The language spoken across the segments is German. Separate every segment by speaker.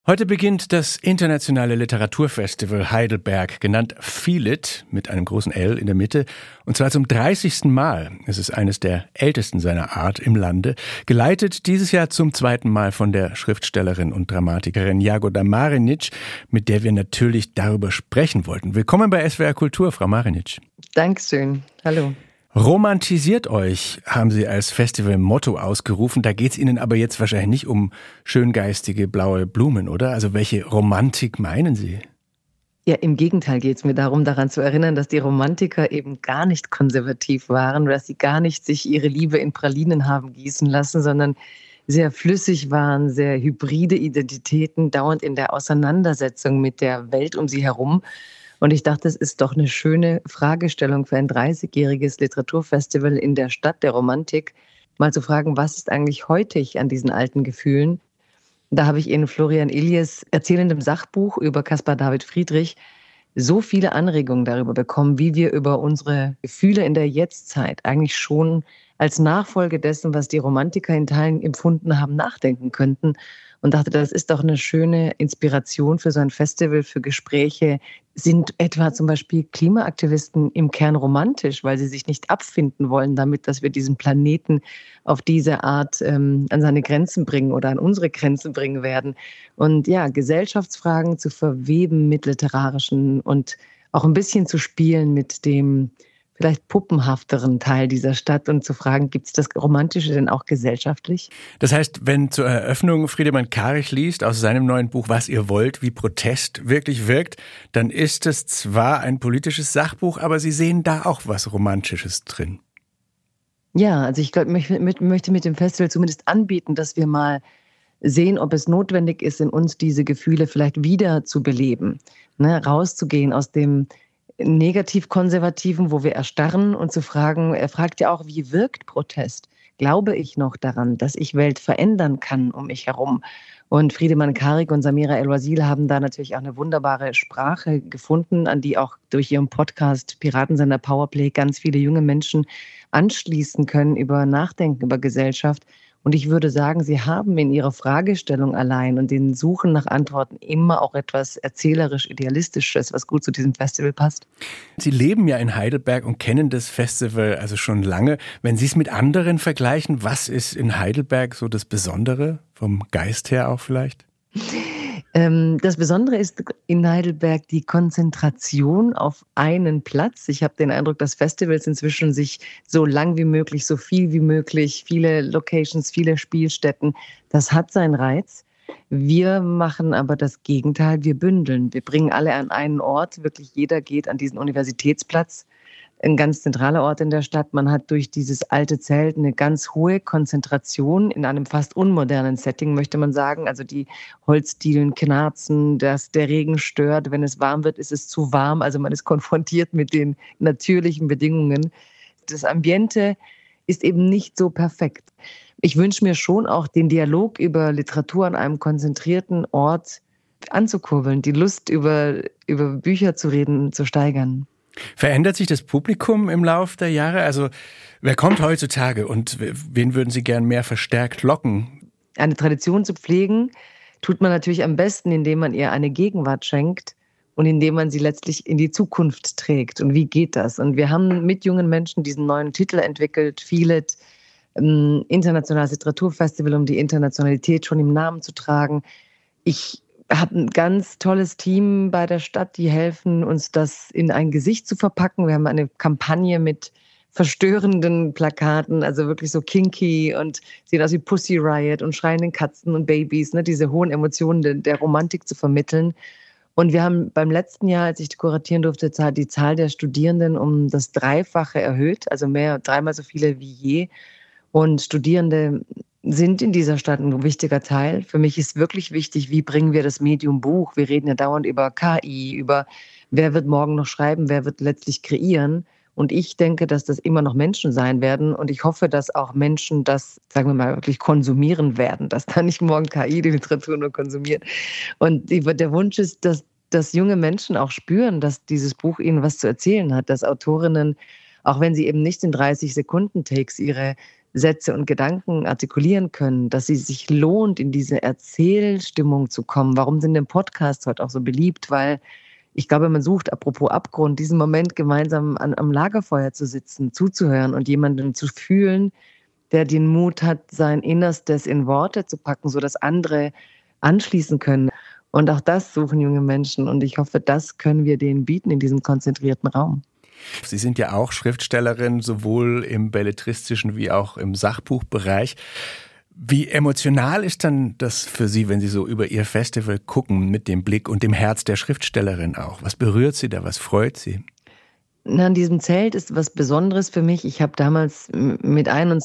Speaker 1: Heute beginnt das internationale Literaturfestival Heidelberg, genannt Feel It, mit einem großen L in der Mitte, und zwar zum 30. Mal. Es ist eines der ältesten seiner Art im Lande, geleitet dieses Jahr zum 2. Mal von der Schriftstellerin und Dramatikerin Jagoda Marinic, mit der wir natürlich darüber sprechen wollten. Willkommen bei SWR Kultur, Frau Marinic.
Speaker 2: Dankeschön. Hallo.
Speaker 1: Romantisiert euch, haben Sie als Festival-Motto ausgerufen. Da geht es Ihnen aber jetzt wahrscheinlich nicht um schöngeistige blaue Blumen, oder? Also welche Romantik meinen Sie?
Speaker 2: Ja, im Gegenteil geht es mir darum, daran zu erinnern, dass die Romantiker eben gar nicht konservativ waren, dass sie gar nicht sich ihre Liebe in Pralinen haben gießen lassen, sondern sehr flüssig waren, sehr hybride Identitäten, dauernd in der Auseinandersetzung mit der Welt um sie herum. Und ich dachte, es ist doch eine schöne Fragestellung für ein 30-jähriges Literaturfestival in der Stadt der Romantik, mal zu fragen, was ist eigentlich heutig an diesen alten Gefühlen? Da habe ich in Florian Illies erzählendem Sachbuch über Caspar David Friedrich so viele Anregungen darüber bekommen, wie wir über unsere Gefühle in der Jetztzeit eigentlich schon als Nachfolge dessen, was die Romantiker in Teilen empfunden haben, nachdenken könnten. Und dachte, das ist doch eine schöne Inspiration für so ein Festival, für Gespräche. Sind etwa zum Beispiel Klimaaktivisten im Kern romantisch, weil sie sich nicht abfinden wollen damit, dass wir diesen Planeten auf diese Art an seine Grenzen bringen oder an unsere Grenzen bringen werden? Und ja, Gesellschaftsfragen zu verweben mit literarischen und auch ein bisschen zu spielen mit dem vielleicht puppenhafteren Teil dieser Stadt und zu fragen, gibt es das Romantische denn auch gesellschaftlich?
Speaker 1: Das heißt, wenn zur Eröffnung Friedemann Karig liest aus seinem neuen Buch Was ihr wollt, wie Protest wirklich wirkt, dann ist es zwar ein politisches Sachbuch, aber Sie sehen da auch was Romantisches drin.
Speaker 2: Ja, also ich glaube, ich möchte mit dem Festival zumindest anbieten, dass wir mal sehen, ob es notwendig ist, in uns diese Gefühle vielleicht wieder zu beleben, ne? Rauszugehen aus dem Negativ-Konservativen, wo wir erstarren und zu fragen, er fragt ja auch, wie wirkt Protest? Glaube ich noch daran, dass ich Welt verändern kann um mich herum? Und Friedemann Karig und Samira El-Wazil haben da natürlich auch eine wunderbare Sprache gefunden, an die auch durch ihren Podcast Piratensender Powerplay ganz viele junge Menschen anschließen können über Nachdenken über Gesellschaft. Und ich würde sagen, Sie haben in Ihrer Fragestellung allein und den Suchen nach Antworten immer auch etwas erzählerisch-idealistisches, was gut zu diesem Festival passt.
Speaker 1: Sie leben ja in Heidelberg und kennen das Festival also schon lange. Wenn Sie es mit anderen vergleichen, was ist in Heidelberg so das Besondere, vom Geist her auch vielleicht?
Speaker 2: Das Besondere ist in Heidelberg die Konzentration auf einen Platz. Ich habe den Eindruck, dass Festivals inzwischen sich so lang wie möglich, so viel wie möglich, viele Locations, viele Spielstätten, das hat seinen Reiz. Wir machen aber das Gegenteil, wir bündeln. Wir bringen alle an einen Ort, wirklich jeder geht an diesen Universitätsplatz. Ein ganz zentraler Ort in der Stadt. Man hat durch dieses alte Zelt eine ganz hohe Konzentration in einem fast unmodernen Setting, möchte man sagen. Also die Holzdielen knarzen, der Regen stört. Wenn es warm wird, ist es zu warm. Also man ist konfrontiert mit den natürlichen Bedingungen. Das Ambiente ist eben nicht so perfekt. Ich wünsche mir schon auch den Dialog über Literatur an einem konzentrierten Ort anzukurbeln, die Lust über Bücher zu reden, zu steigern.
Speaker 1: Verändert sich das Publikum im Lauf der Jahre? Also wer kommt heutzutage und wen würden Sie gern mehr verstärkt locken?
Speaker 2: Eine Tradition zu pflegen, tut man natürlich am besten, indem man ihr eine Gegenwart schenkt und indem man sie letztlich in die Zukunft trägt. Und wie geht das? Und wir haben mit jungen Menschen diesen neuen Titel entwickelt, Feel It, internationales Literaturfestival, um die Internationalität schon im Namen zu tragen. Ich habe ein ganz tolles Team bei der Stadt, die helfen uns, das in ein Gesicht zu verpacken. Wir haben eine Kampagne mit verstörenden Plakaten, also wirklich so kinky und sieht aus wie Pussy Riot und schreienden Katzen und Babys, ne, diese hohen Emotionen der Romantik zu vermitteln. Und wir haben beim letzten Jahr, als ich kuratieren durfte, die Zahl der Studierenden um das Dreifache erhöht, also dreimal so viele wie je. Und Studierende sind in dieser Stadt ein wichtiger Teil. Für mich ist wirklich wichtig, wie bringen wir das Medium Buch? Wir reden ja dauernd über KI, über wer wird morgen noch schreiben, wer wird letztlich kreieren. Und ich denke, dass das immer noch Menschen sein werden. Und ich hoffe, dass auch Menschen das, sagen wir mal, wirklich konsumieren werden, dass da nicht morgen KI die Literatur nur konsumiert. Und der Wunsch ist, dass junge Menschen auch spüren, dass dieses Buch ihnen was zu erzählen hat, dass Autorinnen, auch wenn sie eben nicht in 30-Sekunden-Takes ihre Sätze und Gedanken artikulieren können, dass es sich lohnt, in diese Erzählstimmung zu kommen. Warum sind denn Podcasts heute auch so beliebt? Weil ich glaube, man sucht, apropos Abgrund, diesen Moment gemeinsam am Lagerfeuer zu sitzen, zuzuhören und jemanden zu fühlen, der den Mut hat, sein Innerstes in Worte zu packen, sodass andere anschließen können. Und auch das suchen junge Menschen. Und ich hoffe, das können wir denen bieten in diesem konzentrierten Raum.
Speaker 1: Sie sind ja auch Schriftstellerin, sowohl im belletristischen wie auch im Sachbuchbereich. Wie emotional ist dann das für Sie, wenn Sie so über Ihr Festival gucken, mit dem Blick und dem Herz der Schriftstellerin auch? Was berührt Sie da? Was freut Sie?
Speaker 2: An diesem Zelt ist was Besonderes für mich. Ich habe damals mit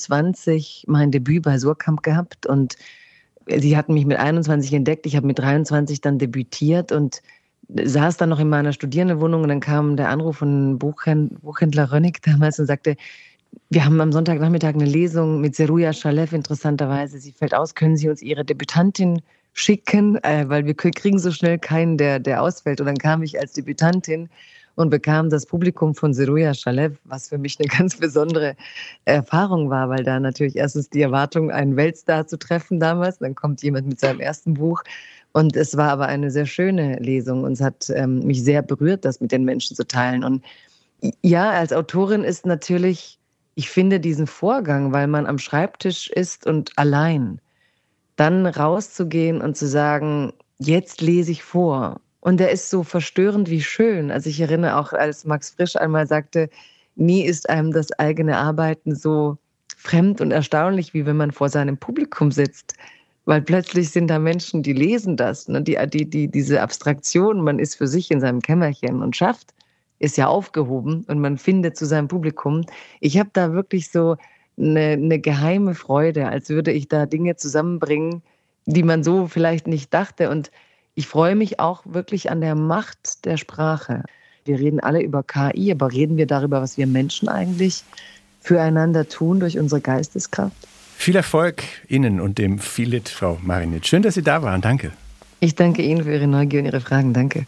Speaker 2: 21 mein Debüt bei Surkamp gehabt und sie hatten mich mit 21 entdeckt. Ich habe mit 23 dann debütiert und saß dann noch in meiner Studierendenwohnung und dann kam der Anruf von Buchhändler Rönnig damals und sagte, wir haben am Sonntagnachmittag eine Lesung mit Zeruja Shalev, interessanterweise. Sie fällt aus, können Sie uns Ihre Debütantin schicken? Weil wir kriegen so schnell keinen, der ausfällt. Und dann kam ich als Debütantin und bekam das Publikum von Zeruja Shalev, was für mich eine ganz besondere Erfahrung war, weil da natürlich erstens die Erwartung, einen Weltstar zu treffen damals. Dann kommt jemand mit seinem ersten Buch. Und es war aber eine sehr schöne Lesung und es hat mich sehr berührt, das mit den Menschen zu teilen. Und ja, als Autorin ist natürlich, ich finde diesen Vorgang, weil man am Schreibtisch ist und allein, dann rauszugehen und zu sagen, jetzt lese ich vor. Und der ist so verstörend wie schön. Also ich erinnere auch, als Max Frisch einmal sagte, nie ist einem das eigene Arbeiten so fremd und erstaunlich, wie wenn man vor seinem Publikum sitzt. Weil plötzlich sind da Menschen, die lesen das, ne? Diese Abstraktion, man ist für sich in seinem Kämmerchen und schafft, ist ja aufgehoben und man findet zu seinem Publikum. Ich habe da wirklich so eine geheime Freude, als würde ich da Dinge zusammenbringen, die man so vielleicht nicht dachte. Und ich freue mich auch wirklich an der Macht der Sprache. Wir reden alle über KI, aber reden wir darüber, was wir Menschen eigentlich füreinander tun durch unsere Geisteskraft?
Speaker 1: Viel Erfolg Ihnen und dem Filit, Frau Marinitsch. Schön, dass Sie da waren. Danke.
Speaker 2: Ich danke Ihnen für Ihre Neugier und Ihre Fragen. Danke.